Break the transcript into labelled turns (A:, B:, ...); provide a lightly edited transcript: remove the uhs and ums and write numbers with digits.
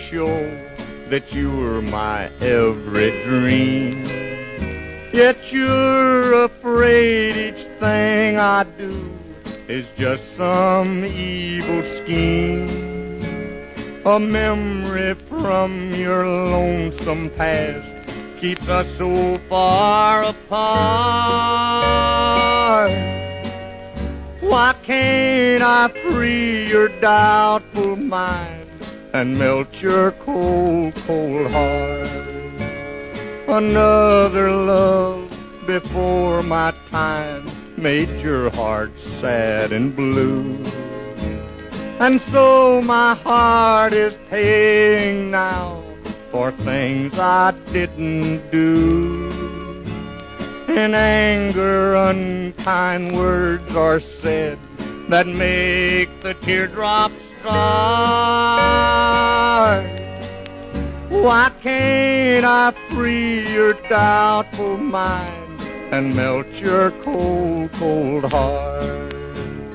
A: show that you were my every dream. Yet you're afraid each thing I do is just some evil scheme. A memory from your lonesome past keeps us so far apart. Why can't I free your doubtful mind and melt your cold, cold heart? Another love before my time made your heart sad and blue. And so my heart is paying now for things I didn't do. In anger, unkind words are said that make the teardrops start. Why can't I free your doubtful mind and melt your cold, cold heart?